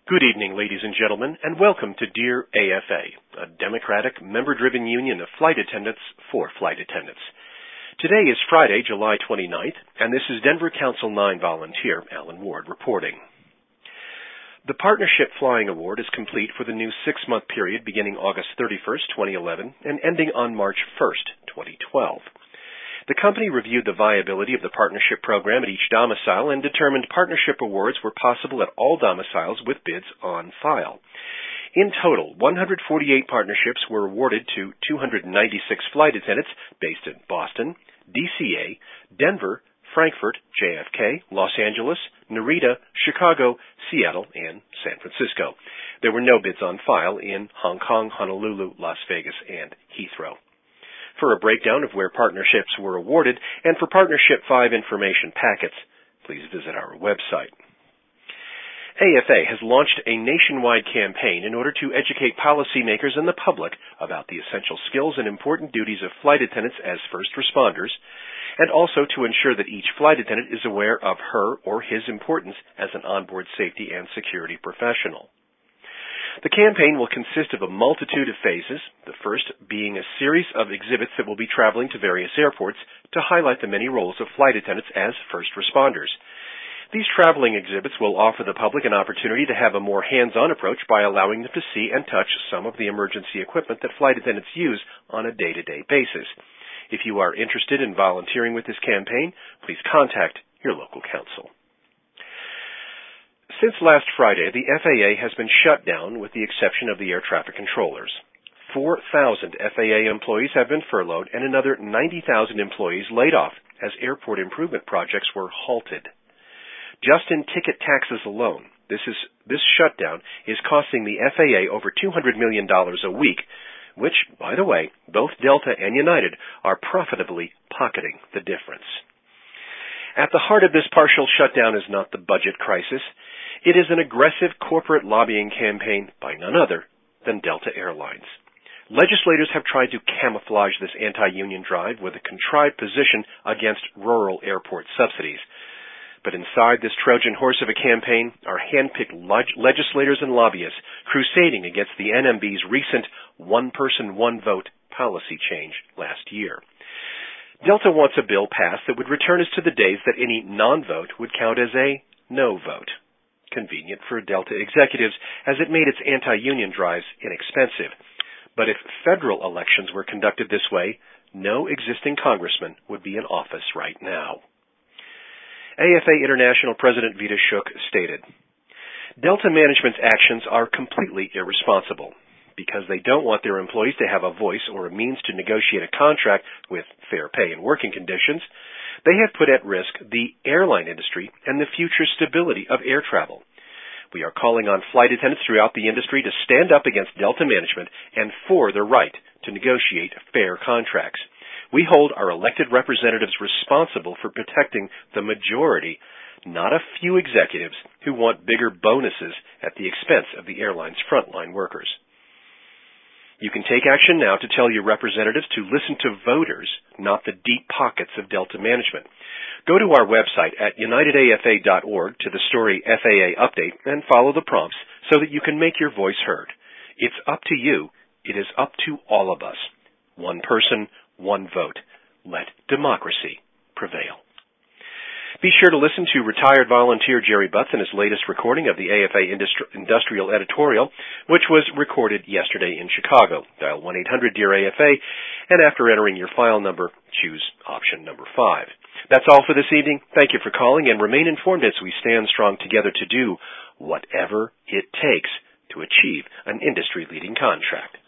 Good evening, ladies and gentlemen, and welcome to Dear AFA, a democratic, member-driven union of flight attendants for flight attendants. Today is Friday, July 29th, and this is Denver Council 9 volunteer Alan Ward reporting. The Partnership Flying Award is complete for the new 6-month period beginning August 31st, 2011, and ending on March 1st, 2012. The company reviewed the viability of the partnership program at each domicile and determined partnership awards were possible at all domiciles with bids on file. In total, 148 partnerships were awarded to 296 flight attendants based in Boston, DCA, Denver, Frankfurt, JFK, Los Angeles, Narita, Chicago, Seattle, and San Francisco. There were no bids on file in Hong Kong, Honolulu, Las Vegas, and Heathrow. For a breakdown of where partnerships were awarded and for Partnership 5 information packets, please visit our website. AFA has launched a nationwide campaign in order to educate policymakers and the public about the essential skills and important duties of flight attendants as first responders, and also to ensure that each flight attendant is aware of her or his importance as an onboard safety and security professional. The campaign will consist of a multitude of phases, the first being a series of exhibits that will be traveling to various airports to highlight the many roles of flight attendants as first responders. These traveling exhibits will offer the public an opportunity to have a more hands-on approach by allowing them to see and touch some of the emergency equipment that flight attendants use on a day-to-day basis. If you are interested in volunteering with this campaign, please contact your local council. Since last Friday, the FAA has been shut down with the exception of the air traffic controllers. 4,000 FAA employees have been furloughed and another 90,000 employees laid off as airport improvement projects were halted. Just in ticket taxes alone, this shutdown is costing the FAA over $200 million a week, which, by the way, both Delta and United are profitably pocketing the difference. At the heart of this partial shutdown is not the budget crisis. It is an aggressive corporate lobbying campaign by none other than Delta Airlines. Legislators have tried to camouflage this anti-union drive with a contrived position against rural airport subsidies. But inside this Trojan horse of a campaign are hand-picked legislators and lobbyists crusading against the NMB's recent one-person, one-vote policy change last year. Delta wants a bill passed that would return us to the days that any non-vote would count as a no vote. Convenient for Delta executives as it made its anti-union drives inexpensive. But if federal elections were conducted this way, no existing congressman would be in office right now. AFA International President Vita Shook stated, Delta management's actions are completely irresponsible because they don't want their employees to have a voice or a means to negotiate a contract with fair pay and working conditions. They have put at risk the airline industry and the future stability of air travel. We are calling on flight attendants throughout the industry to stand up against Delta management and for the right to negotiate fair contracts. We hold our elected representatives responsible for protecting the majority, not a few executives who want bigger bonuses at the expense of the airline's frontline workers. You can take action now to tell your representatives to listen to voters, not the deep pockets of Delta management. Go to our website at unitedafa.org to the story FAA Update and follow the prompts so that you can make your voice heard. It's up to you. It is up to all of us. One person, one vote. Let democracy prevail. Be sure to listen to retired volunteer Jerry Butts in his latest recording of the AFA Industrial Editorial, which was recorded yesterday in Chicago. Dial 1-800-DEAR-AFA, and after entering your file number, choose option number 5. That's all for this evening. Thank you for calling, and remain informed as we stand strong together to do whatever it takes to achieve an industry-leading contract.